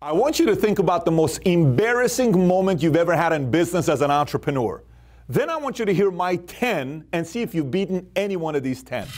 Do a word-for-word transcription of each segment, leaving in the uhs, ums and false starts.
I want you to think about the most embarrassing moment you've ever had in business as an entrepreneur. Then I want you to hear my ten and see if you've beaten any one of these ten.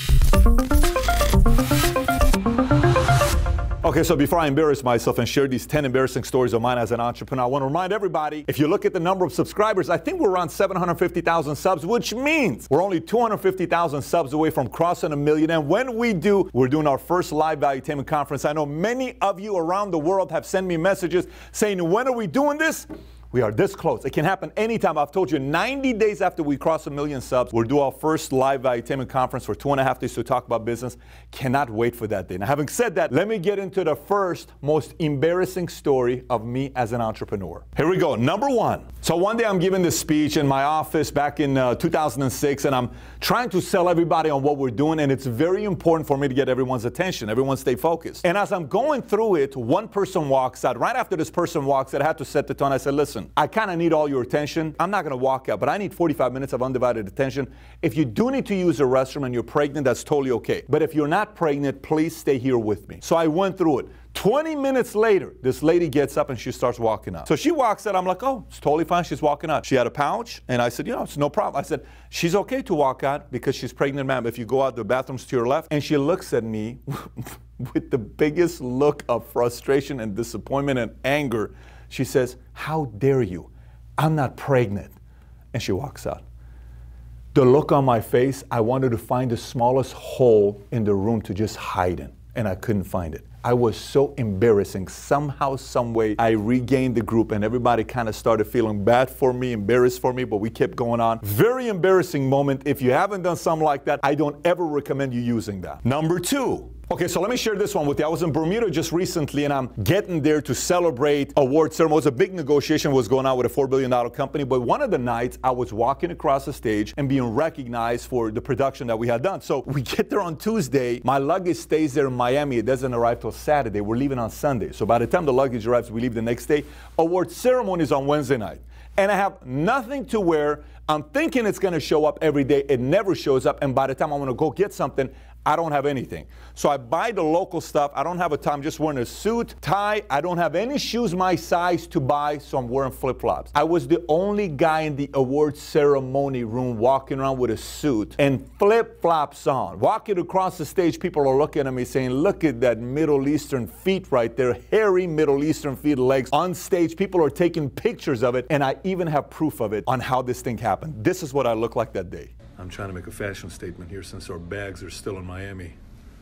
Okay, so before I embarrass myself and share these ten embarrassing stories of mine as an entrepreneur, I want to remind everybody, if you look at the number of subscribers, I think we're around seven hundred fifty thousand subs, which means we're only two hundred fifty thousand subs away from crossing a million. And when we do, we're doing our first live Valuetainment conference. I know many of you around the world have sent me messages saying, when are we doing this? We are this close. It can happen anytime. I've told you, ninety days after we cross a million subs, we'll do our first live Valuetainment conference for two and a half days to talk about business. Cannot wait for that day. Now, having said that, let me get into the first most embarrassing story of me as an entrepreneur. Here we go. Number one. So one day I'm giving this speech in my office back in uh, two thousand six, and I'm trying to sell everybody on what we're doing, and it's very important for me to get everyone's attention. Everyone stay focused. And as I'm going through it, one person walks out. Right after this person walks out, I had to set the tone. I said, listen, I kind of need all your attention. I'm not going to walk out, but I need forty-five minutes of undivided attention. If you do need to use a restroom and you're pregnant, that's totally okay. But if you're not pregnant, please stay here with me. So I went through it. twenty minutes later, this lady gets up and she starts walking out. So she walks out. I'm like, oh, it's totally fine. She's walking out. She had a pouch, and I said, you know, it's no problem. I said, she's okay to walk out because she's pregnant, ma'am. If you go out, the bathroom's to your left. And she looks at me with the biggest look of frustration and disappointment and anger. She says, how dare you? I'm not pregnant. And she walks out. The look on my face, I wanted to find the smallest hole in the room to just hide in, and I couldn't find it. I was so embarrassing. Somehow, some way, I regained the group, and everybody kind of started feeling bad for me, embarrassed for me, but we kept going on. Very embarrassing moment. If you haven't done something like that, I don't ever recommend you using that. Number two. Okay, so let me share this one with you. I was in Bermuda just recently, and I'm getting there to celebrate award ceremony. It was a big negotiation was going on with a four billion dollar company, but one of the nights I was walking across the stage and being recognized for the production that we had done. So we get there on Tuesday. My luggage stays there in Miami. It doesn't arrive till Saturday. We're leaving on Sunday. So by the time the luggage arrives, we leave the next day. Award ceremony is on Wednesday night. And I have nothing to wear. I'm thinking it's going to show up every day. It never shows up. And by the time I want to go get something, I don't have anything. So I buy the local stuff. I don't have a tie. I'm just wearing a suit, tie. I don't have any shoes my size to buy, so I'm wearing flip-flops. I was the only guy in the award ceremony room walking around with a suit and flip-flops on. Walking across the stage, people are looking at me saying, look at that Middle Eastern feet right there, hairy Middle Eastern feet legs. On stage, people are taking pictures of it, and I even have proof of it on how this thing happened. This is what I looked like that day. I'm trying to make a fashion statement here since our bags are still in Miami.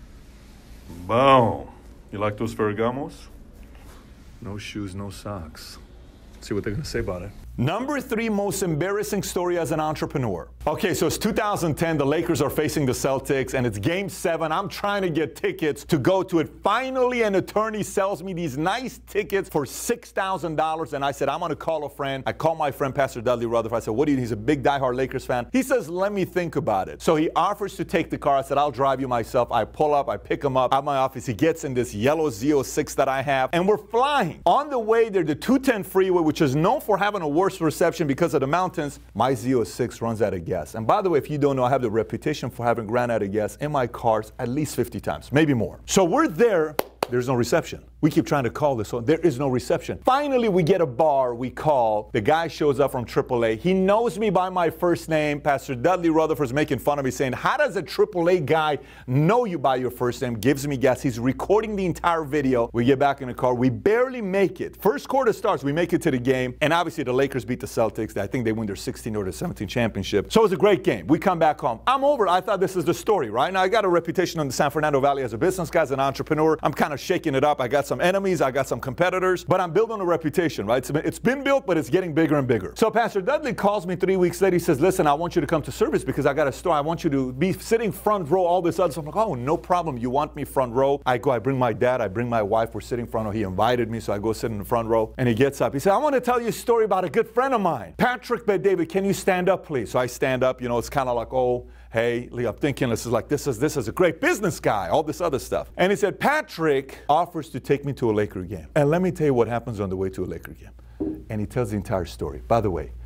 Boom. You like those Ferragamos? No shoes, no socks. Let's see what they're going to say about it. Number three most embarrassing story as an entrepreneur. Okay, so it's two thousand ten. The Lakers are facing the Celtics, and it's game seven. I'm trying to get tickets to go to it. Finally, an attorney sells me these nice tickets for six thousand dollars, and I said, I'm going to call a friend. I call my friend, Pastor Dudley Rutherford. I said, what do you need? He's a big diehard Lakers fan. He says, let me think about it. So he offers to take the car. I said, I'll drive you myself. I pull up. I pick him up at my office. He gets in this yellow Z oh six that I have, and we're flying. On the way there, the two ten freeway, which is known for having a worse reception because of the mountains, my Z oh six runs out of gas. And by the way, if you don't know, I have the reputation for having ran out of gas in my cars at least fifty times, maybe more. So we're there. There's no reception. We keep trying to call this one. There is no reception. Finally, we get a bar. We call. The guy shows up from triple A. He knows me by my first name. Pastor Dudley Rutherford's making fun of me, saying, how does a triple A guy know you by your first name? Gives me gas. He's recording the entire video. We get back in the car. We barely make it. First quarter starts. We make it to the game. And obviously, the Lakers beat the Celtics. I think they win their sixteenth or their seventeenth championship. So it was a great game. We come back home. I'm over. I thought this is the story, right? Now, I got a reputation in the San Fernando Valley as a business guy, as an entrepreneur. I'm kind of shaking it up. I got some enemies. I got some competitors, but I'm building a reputation, right? It's been, it's been built, but it's getting bigger and bigger. So Pastor Dudley calls me three weeks later. He says, listen, I want you to come to service because I got a store. I want you to be sitting front row, all this other stuff. I'm like, oh, no problem. You want me front row? I go, I bring my dad, I bring my wife. We're sitting front row. He invited me, so I go sit in the front row. And he gets up. He said, I want to tell you a story about a good friend of mine. Patrick Bet-David, can you stand up, please? So I stand up. You know, it's kind of like, oh, hey, Lee, I'm thinking this is like, this is, this is a great business guy, all this other stuff. And he said, Patrick offers to take me to a Laker game. And let me tell you what happens on the way to a Laker game. And he tells the entire story. By the way,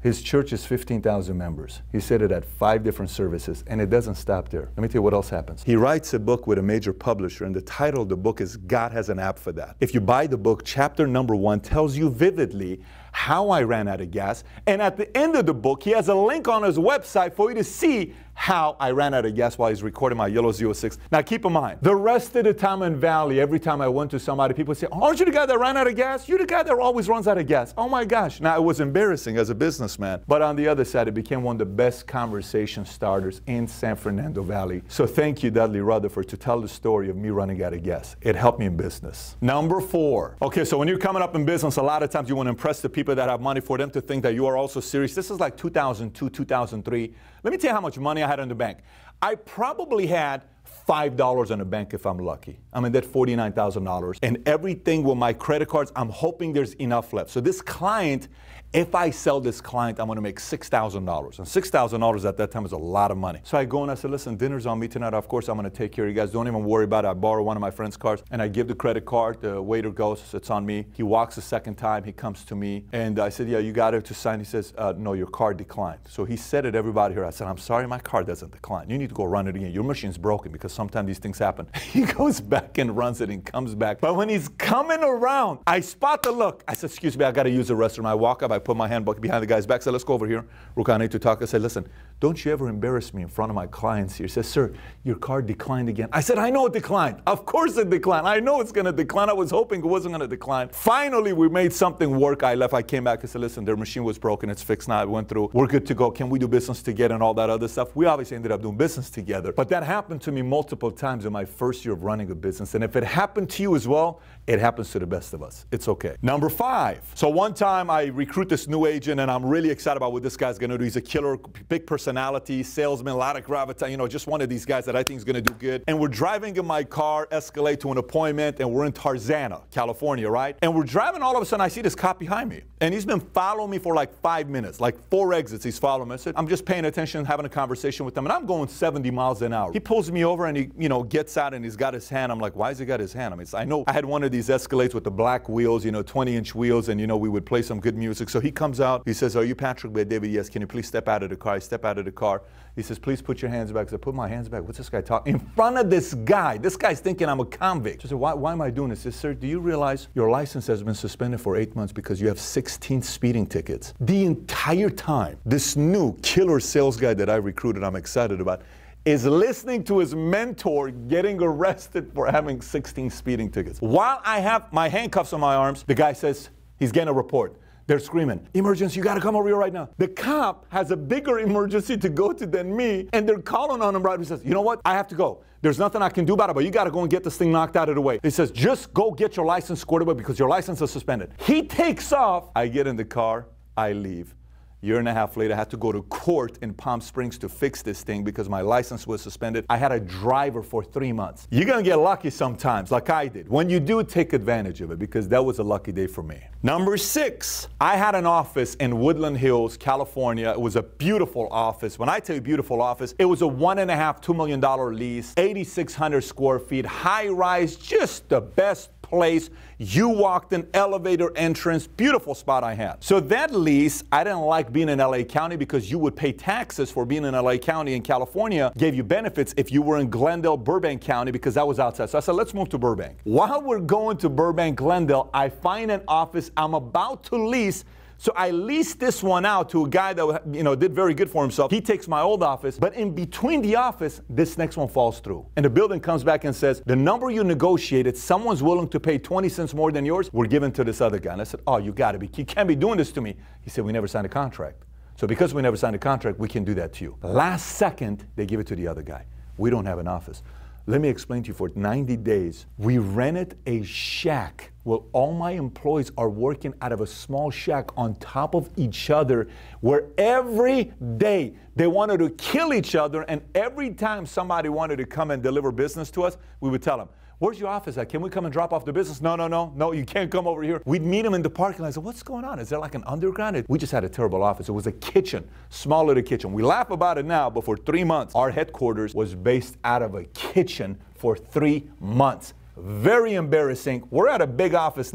His church is fifteen thousand members. He said it at five different services, and it doesn't stop there. Let me tell you what else happens. He writes a book with a major publisher, and the title of the book is God Has an App for That. If you buy the book, chapter number one tells you vividly how I ran out of gas, and at the end of the book, he has a link on his website for you to see how I ran out of gas while he's recording my Yellow Z oh six. Now keep in mind, the rest of the time in Valley, every time I went to somebody, people say, aren't you the guy that ran out of gas? You're the guy that always runs out of gas. Oh my gosh. Now it was embarrassing as a businessman, but on the other side, it became one of the best conversation starters in San Fernando Valley. So thank you, Dudley Rutherford, to tell the story of me running out of gas. It helped me in business. Number four. Okay, so when you're coming up in business, a lot of times you want to impress the people that have money for them to think that you are also serious. This is like two thousand two, two thousand three. Let me tell you how much money I had in the bank. I probably had five dollars in the bank if I'm lucky. I'm in debt forty-nine thousand dollars. And everything with my credit cards, I'm hoping there's enough left. So this client, if I sell this client, I'm going to make six thousand dollars. And six thousand dollars at that time is a lot of money. So I go and I said, listen, dinner's on me tonight. Of course, I'm going to take care of you guys. Don't even worry about it. I borrow one of my friend's cards and I give the credit card. The waiter goes, it's on me. He walks a second time. He comes to me. And I said, yeah, you got it to sign. He says, uh, no, your card declined. So he said it, everybody here. I said, I'm sorry, my card doesn't decline. You need to go run it again. Your machine's broken, because sometimes these things happen. He goes back and runs it and comes back. But when he's coming around, I spot the look. I said, excuse me, I got to use the restroom. I walk up, I put my hand behind the guy's back. I said, let's go over here. Ruka, I need to talk. I said, listen, don't you ever embarrass me in front of my clients here. He says, sir, your card declined again. I said, I know it declined. Of course it declined. I know it's going to decline. I was hoping it wasn't going to decline. Finally, we made something work. I left. I came back. I said, listen, their machine was broken. It's fixed now. I went through. We're good to go. Can we do business together and all that other stuff? We obviously ended up doing business together. But that happened to me multiple times in my first year of running a business. And if it happened to you as well, it happens to the best of us. It's okay. Number five. So one time I recruit this new agent, and I'm really excited about what this guy's going to do. He's a killer, big personality, salesman, a lot of gravitas, you know, just one of these guys that I think is going to do good. And we're driving in my car, Escalade, to an appointment, and we're in Tarzana, California, right? And we're driving, all of a sudden I see this cop behind me. And he's been following me for like five minutes, like four exits he's following me. I said, I'm just paying attention, having a conversation with him, and I'm going seventy miles an hour. He pulls me over and he, you know, gets out and he's got his hand. I'm like, why has he got his hand? I mean, I know I had one of these Escalades with the black wheels, you know, twenty inch wheels, and you know, we would play some good music. So he comes out, he says, are you Patrick Bay David? Yes. Can you please step out of the car? I step out of the car. He says, please put your hands back. I said, put my hands back. What's this guy talking? In front of this guy. This guy's thinking I'm a convict. I said, why, why am I doing this? He says, sir, do you realize your license has been suspended for eight months because you have sixteen speeding tickets? The entire time, this new killer sales guy that I recruited, I'm excited about, is listening to his mentor getting arrested for having sixteen speeding tickets. While I have my handcuffs on my arms, the guy says he's getting a report. They're screaming, emergency, you gotta come over here right now. The cop has a bigger emergency to go to than me, and they're calling on him right. He says, you know what, I have to go. There's nothing I can do about it, but you gotta go and get this thing knocked out of the way. He says, just go get your license squared away because your license is suspended. He takes off. I get in the car, I leave. Year and a half later, I had to go to court in Palm Springs to fix this thing because my license was suspended. I had a driver for three months. You're gonna get lucky sometimes, like I did. When you do, take advantage of it, because that was a lucky day for me. Number six, I had an office in Woodland Hills, California. It was a beautiful office. When I tell you beautiful office, it was a one and a half, two million dollar lease, eighty-six hundred square feet, high rise, just the best place. You walked in, elevator entrance, beautiful spot I had. So that lease, I didn't like being in L A County because you would pay taxes for being in L A County, and California gave you benefits if you were in Glendale, Burbank County, because that was outside. So I said, let's move to Burbank. While we're going to Burbank, Glendale, I find an office I'm about to lease. So I leased this one out to a guy that, you know, did very good for himself. He takes my old office, but in between the office, this next one falls through. And the building comes back and says, the number you negotiated, someone's willing to pay twenty cents more than yours, we're giving to this other guy. And I said, oh, you gotta be, you can't be doing this to me. He said, we never signed a contract. So because we never signed a contract, we can do that to you. Last second, they give it to the other guy. We don't have an office. Let me explain to you, for ninety days, we rented a shack. Well, all my employees are working out of a small shack on top of each other, where every day they wanted to kill each other, and every time somebody wanted to come and deliver business to us, we would tell them, where's your office at? Can we come and drop off the business? No, no, no, no, you can't come over here. We'd meet them in the parking lot. I said, what's going on? Is there like an underground? We just had a terrible office. It was a kitchen, small little kitchen. We laugh about it now, but for three months, our headquarters was based out of a kitchen for three months. Very embarrassing. We're at a big office now,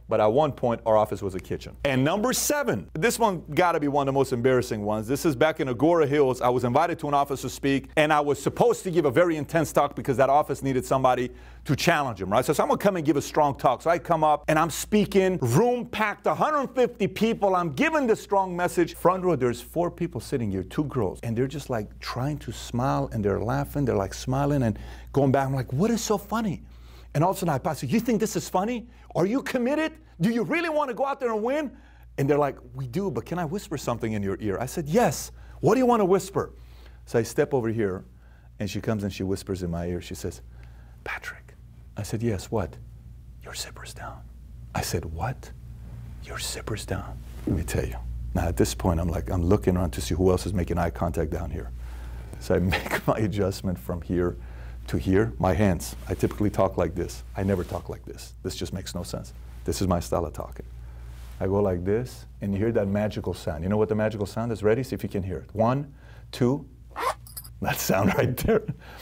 but at one point, our office was a kitchen. And number seven, this one gotta be one of the most embarrassing ones. This is back in Agora Hills. I was invited to an office to speak, and I was supposed to give a very intense talk because that office needed somebody to challenge him, right? So, so I'm gonna come and give a strong talk. So I come up and I'm speaking, room packed, one hundred fifty people. I'm giving the strong message. Front row, there's four people sitting here, two girls, and they're just like trying to smile, and they're laughing. They're like smiling and going back. I'm like, what is so funny? And all of a sudden I pass, you think this is funny? Are you committed? Do you really want to go out there and win? And they're like, we do, but can I whisper something in your ear? I said, yes. What do you want to whisper? So I step over here, and she comes and she whispers in my ear. She says, Patrick. I said, yes, what? Your zipper's down. I said, what? Your zipper's down. Let me tell you. Now at this point, I'm like, I'm looking around to see who else is making eye contact down here. So I make my adjustment from here to here. My hands, I typically talk like this. I never talk like this. This just makes no sense. This is my style of talking. I go like this, and you hear that magical sound. You know what the magical sound is? Ready? See if you can hear it. One, two, that sound right there.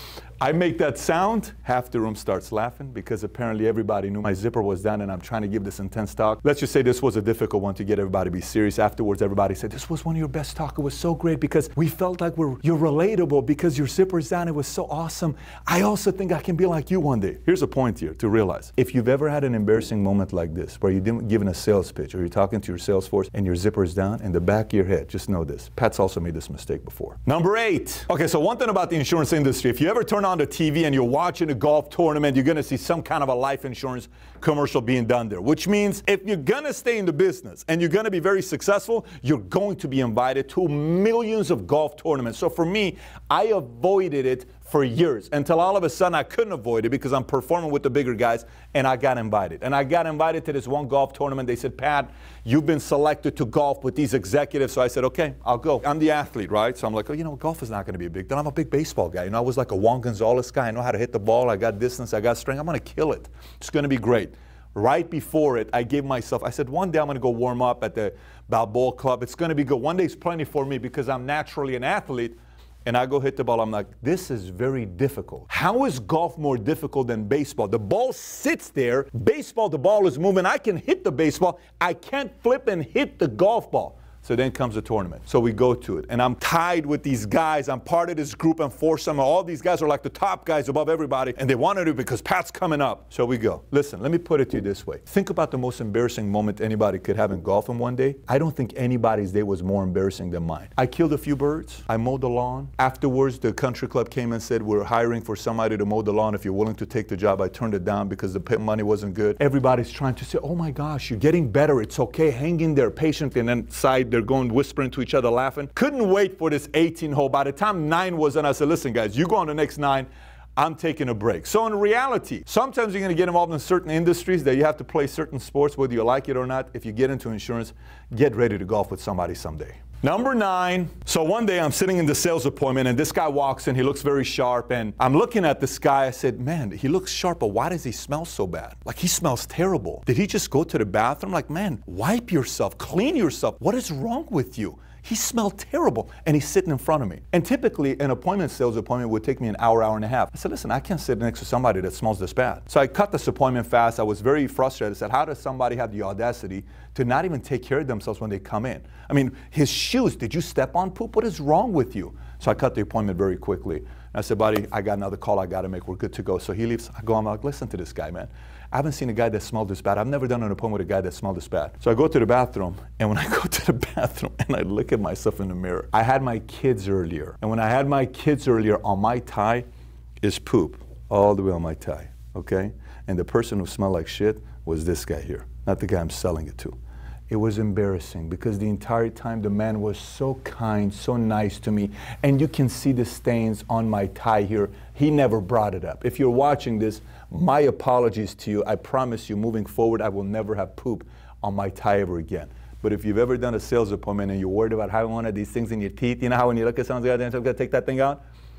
I make that sound, half the room starts laughing because apparently everybody knew my zipper was down and I'm trying to give this intense talk. Let's just say this was a difficult one to get everybody to be serious. Afterwards, everybody said, this was one of your best talks. It was so great because we felt like we're, you're relatable because your zipper's down. It was so awesome. I also think I can be like you one day. Here's a point here to realize. If you've ever had an embarrassing moment like this, where you're giving a sales pitch or you're talking to your sales force and your zipper's down in the back of your head, just know this. Pat's also made this mistake before. Number eight. Okay, so one thing about the insurance industry, if you ever turn on the T V and you're watching a golf tournament, you're going to see some kind of a life insurance commercial being done there, which means if you're going to stay in the business and you're going to be very successful, you're going to be invited to millions of golf tournaments. So for me, I avoided it for years until all of a sudden I couldn't avoid it because I'm performing with the bigger guys, and I got invited. And I got invited to this one golf tournament. They said, Pat, you've been selected to golf with these executives. So I said, okay, I'll go. I'm the athlete, right? So I'm like, oh, you know, golf is not going to be a big deal. I'm a big baseball guy. You know, I was like a Juan Gonzalez guy. I know how to hit the ball. I got distance. I got strength. I'm going to kill it. It's going to be great. Right before it, I gave myself, I said, one day I'm going to go warm up at the Balboa Club. It's going to be good. One day is plenty for me because I'm naturally an athlete. And I go hit the ball. I'm like, this is very difficult. How is golf more difficult than baseball? The ball sits there. Baseball, the ball is moving. I can hit the baseball. I can't flip and hit the golf ball. So then comes the tournament. So we go to it. And I'm tied with these guys. I'm part of this group and foursome. All these guys are like the top guys above everybody. And they want to do it because Pat's coming up. So we go. Listen, let me put it to you this way. Think about the most embarrassing moment anybody could have in golf in one day. I don't think anybody's day was more embarrassing than mine. I killed a few birds. I mowed the lawn. Afterwards, the country club came and said, we're hiring for somebody to mow the lawn if you're willing to take the job. I turned it down because the pit money wasn't good. Everybody's trying to say, oh my gosh, you're getting better. It's okay. Hang in there patiently. And then side, they're going whispering to each other, laughing. Couldn't wait for this eighteen hole. By the time nine was in, I said, listen guys, you go on the next nine, I'm taking a break. So in reality, sometimes you're going to get involved in certain industries that you have to play certain sports, whether you like it or not. If you get into insurance, get ready to golf with somebody someday. Number nine, so one day I'm sitting in the sales appointment and this guy walks in, he looks very sharp, and I'm looking at this guy, I said, man, he looks sharp, but why does he smell so bad? Like he smells terrible. Did he just go to the bathroom? Like, man, wipe yourself, clean yourself. What is wrong with you? He smelled terrible, and he's sitting in front of me. And typically, an appointment, sales appointment would take me an hour, hour and a half. I said, listen, I can't sit next to somebody that smells this bad. So I cut this appointment fast. I was very frustrated. I said, how does somebody have the audacity to not even take care of themselves when they come in? I mean, his shoes, did you step on poop? What is wrong with you? So I cut the appointment very quickly. And I said, buddy, I got another call I got to make. We're good to go. So he leaves. I go, I'm like, listen to this guy, man. I haven't seen a guy that smelled this bad. I've never done an appointment with a guy that smelled this bad. So I go to the bathroom, and when I go to the bathroom and I look at myself in the mirror, I had my kids earlier. And when I had my kids earlier, on my tie is poop all the way on my tie, okay? And the person who smelled like shit was this guy here, not the guy I'm selling it to. It was embarrassing because the entire time the man was so kind, so nice to me, and you can see the stains on my tie here. He never brought it up. If you're watching this, my apologies to you. I promise you, moving forward, I will never have poop on my tie ever again. But if you've ever done a sales appointment and you're worried about having one of these things in your teeth, you know how when you look at someone's got to take that thing out?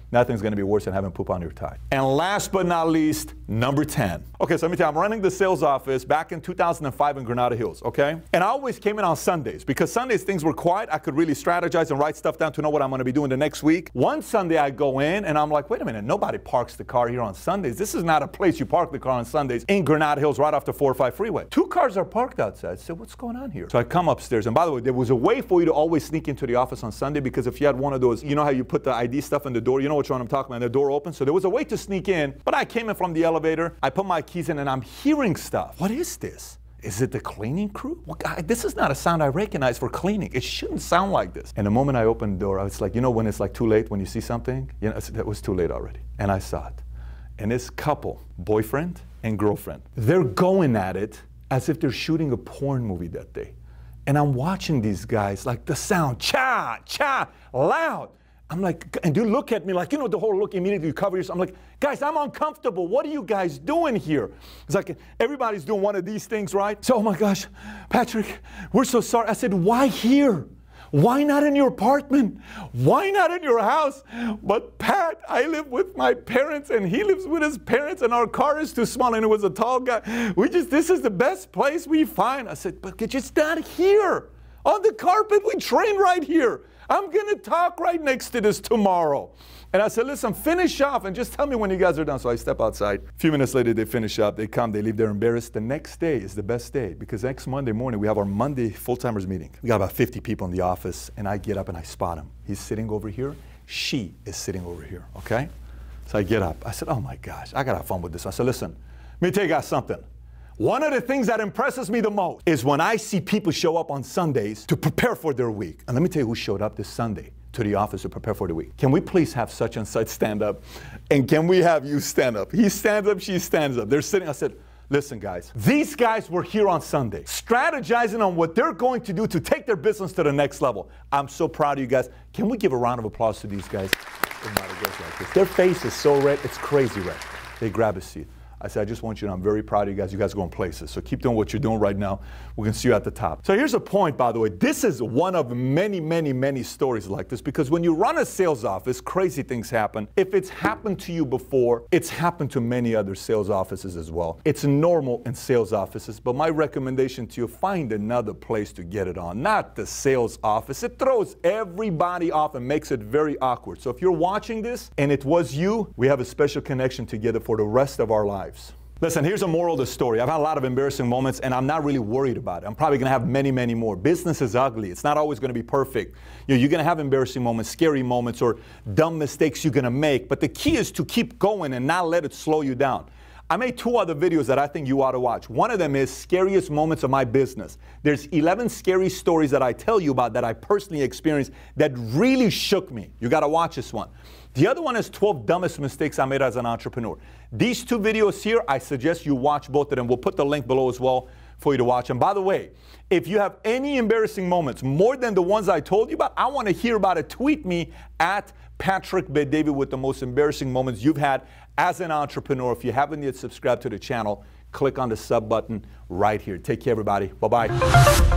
Nothing's going to be worse than having poop on your tie. And last but not least, number ten. Okay, so let me tell you, I'm running the sales office back in two thousand five in Granada Hills, okay? And I always came in on Sundays because Sundays things were quiet. I could really strategize and write stuff down to know what I'm going to be doing the next week. One Sunday I go in and I'm like, wait a minute, nobody parks the car here on Sundays. This is not a place you park the car on Sundays in Granada Hills right off the four oh five freeway. Two cars are parked outside. I said, what's going on here? So I come upstairs, and by the way, there was a way for you to always sneak into the office on Sunday because if you had one of those, you know how you put the I D stuff in the door, you know which one I'm talking about, the door open. So there was a way to sneak in, but I came in from the elevator, I put my keys in, and I'm hearing stuff. What is this? Is it the cleaning crew? Well, I, this is not a sound I recognize for cleaning. It shouldn't sound like this. And the moment I opened the door, I was like, you know when it's like too late when you see something? You know, it was too late already. And I saw it. And this couple, boyfriend and girlfriend, they're going at it as if they're shooting a porn movie that day. And I'm watching these guys, like the sound, cha, cha, loud. I'm like, and you look at me like, you know, the whole look immediately you cover yourself. I'm like, guys, I'm uncomfortable. What are you guys doing here? It's like everybody's doing one of these things, right? So, oh my gosh, Patrick, we're so sorry. I said, why here? Why not in your apartment? Why not in your house? But Pat, I live with my parents and he lives with his parents and our car is too small and it was a tall guy. We just, this is the best place we find. I said, but it's just not here. On the carpet, we train right here. I'm going to talk right next to this tomorrow. And I said, listen, finish off and just tell me when you guys are done. So I step outside. A few minutes later, they finish up. They come. They leave. They're embarrassed. The next day is the best day because next Monday morning, we have our Monday full-timers meeting. We got about fifty people in the office, and I get up and I spot him. He's sitting over here. She is sitting over here, okay? So I get up. I said, oh, my gosh, I got to have fun with this. I said, listen, let me tell you guys something. One of the things that impresses me the most is when I see people show up on Sundays to prepare for their week. And let me tell you who showed up this Sunday to the office to prepare for the week. Can we please have such and such stand up? And can we have you stand up? He stands up, she stands up. They're sitting. I said, listen, guys, these guys were here on Sunday, strategizing on what they're going to do to take their business to the next level. I'm so proud of you guys. Can we give a round of applause to these guys? Everybody goes like this. Their face is so red, it's crazy red. They grab a seat. I said, I just want you to know I'm very proud of you guys. You guys are going places. So keep doing what you're doing right now. We're going to see you at the top. So here's a point, by the way. This is one of many, many, many stories like this because when you run a sales office, crazy things happen. If it's happened to you before, it's happened to many other sales offices as well. It's normal in sales offices, but my recommendation to you, find another place to get it on, not the sales office. It throws everybody off and makes it very awkward. So if you're watching this and it was you, we have a special connection together for the rest of our lives. Listen, here's a moral of the story. I've had a lot of embarrassing moments, and I'm not really worried about it. I'm probably going to have many, many more. Business is ugly. It's not always going to be perfect. You know, you're going to have embarrassing moments, scary moments, or dumb mistakes you're going to make. But the key is to keep going and not let it slow you down. I made two other videos that I think you ought to watch. One of them is scariest moments of my business. There's eleven scary stories that I tell you about that I personally experienced that really shook me. You got to watch this one. The other one is twelve dumbest mistakes I made as an entrepreneur. These two videos here, I suggest you watch both of them. We'll put the link below as well for you to watch. And by the way, if you have any embarrassing moments, more than the ones I told you about, I want to hear about it. Tweet me at Patrick Bet-David with the most embarrassing moments you've had as an entrepreneur. If you haven't yet subscribed to the channel, click on the sub button right here. Take care, everybody. Bye-bye.